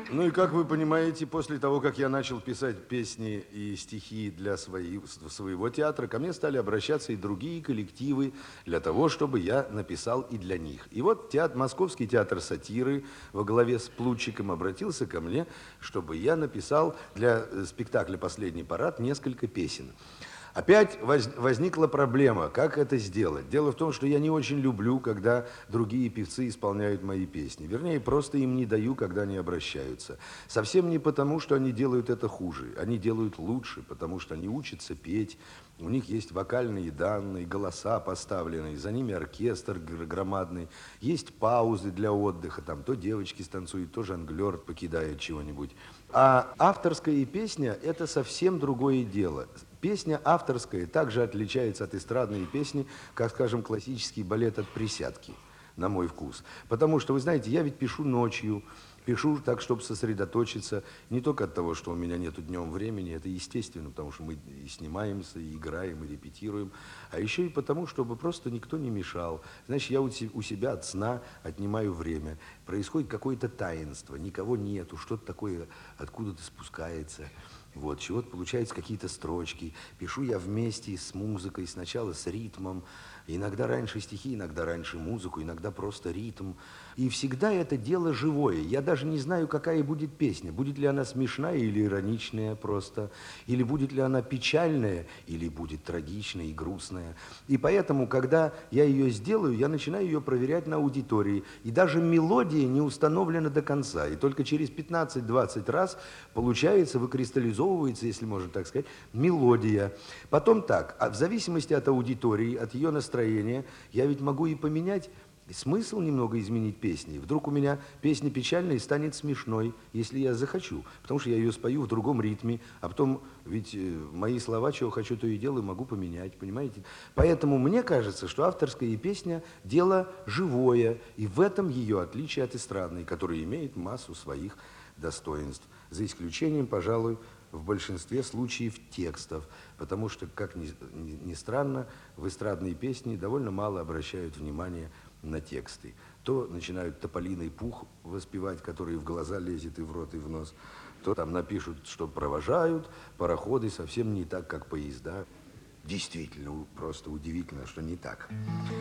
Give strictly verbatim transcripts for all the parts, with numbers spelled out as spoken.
Ну и как вы понимаете, после того, как я начал писать песни и стихи для свои- своего театра, ко мне стали обращаться и другие коллективы для того, чтобы я написал и для них. И вот театр, Московский театр сатиры во главе с Плутчиком обратился ко мне, чтобы я написал для э, спектакля «Последний парад» несколько песен. Опять воз- возникла проблема, как это сделать. Дело в том, что я не очень люблю, когда другие певцы исполняют мои песни. Вернее, просто им не даю, когда они обращаются. Совсем не потому, что они делают это хуже. Они делают лучше, потому что они учатся петь. У них есть вокальные данные, голоса поставленные, за ними оркестр гр- громадный. Есть паузы для отдыха. Там то девочки станцуют, то жонглер покидает чего-нибудь. А авторская песня – это совсем другое дело. Песня авторская также отличается от эстрадной песни, как, скажем, классический балет от присядки, на мой вкус. Потому что, вы знаете, я ведь пишу ночью, пишу так, чтобы сосредоточиться, не только от того, что у меня нету днем времени, это естественно, потому что мы и снимаемся, и играем, и репетируем, а еще и потому, чтобы просто никто не мешал. Значит, я у се- у себя от сна отнимаю время. Происходит какое-то таинство, никого нету, что-то такое откуда-то спускается. Вот, чего-то получаются какие-то строчки. Пишу я вместе с музыкой, сначала с ритмом. Иногда раньше стихи, иногда раньше музыку, иногда просто ритм. И всегда это дело живое. Я даже не знаю, какая будет песня. Будет ли она смешная или ироничная просто. Или будет ли она печальная, или будет трагичная и грустная. И поэтому, когда я ее сделаю, я начинаю ее проверять на аудитории. И даже мелодия не установлена до конца. И только через пятнадцать-двадцать раз получается, выкристаллизовывается, если можно так сказать, мелодия. Потом так, а в зависимости от аудитории, от ее настроения, я ведь могу и поменять смысл, немного изменить песни. Вдруг у меня песня печальная станет смешной, если я захочу, потому что я ее спою в другом ритме, а потом ведь э, мои слова, чего хочу, то и делаю, могу поменять, понимаете? Поэтому мне кажется, что авторская песня – дело живое, и в этом ее отличие от эстрадной, которая имеет массу своих достоинств. За исключением, пожалуй, в большинстве случаев текстов, потому что, как ни, ни, ни странно, в эстрадные песни довольно мало обращают внимание на тексты. То начинают тополиный пух воспевать, который в глаза лезет и в рот, и в нос, то там напишут, что провожают пароходы совсем не так, как поезда. Действительно, у- просто удивительно, что не так.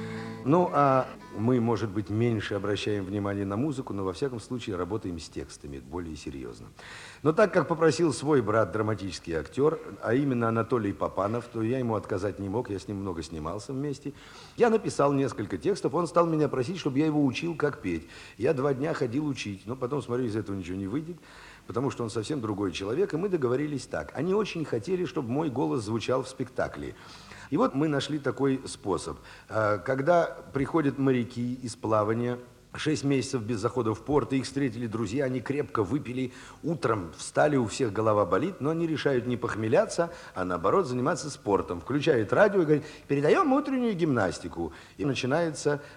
Ну, а мы, может быть, меньше обращаем внимание на музыку, но во всяком случае работаем с текстами более серьезно. Но так как попросил свой брат, драматический актер, а именно Анатолий Попанов, то я ему отказать не мог, я с ним много снимался вместе. Я написал несколько текстов, он стал меня просить, чтобы я его учил, как петь. Я два дня ходил учить, но потом, смотрю, из этого ничего не выйдет, потому что он совсем другой человек, и мы договорились так. Они очень хотели, чтобы мой голос звучал в спектакле. И вот мы нашли такой способ. А, Когда приходят моряки из плавания, шесть месяцев без захода в порт, и их встретили друзья, они крепко выпили, утром встали, у всех голова болит, но они решают не похмеляться, а наоборот заниматься спортом. Включают радио и говорят, передаем утреннюю гимнастику. И начинается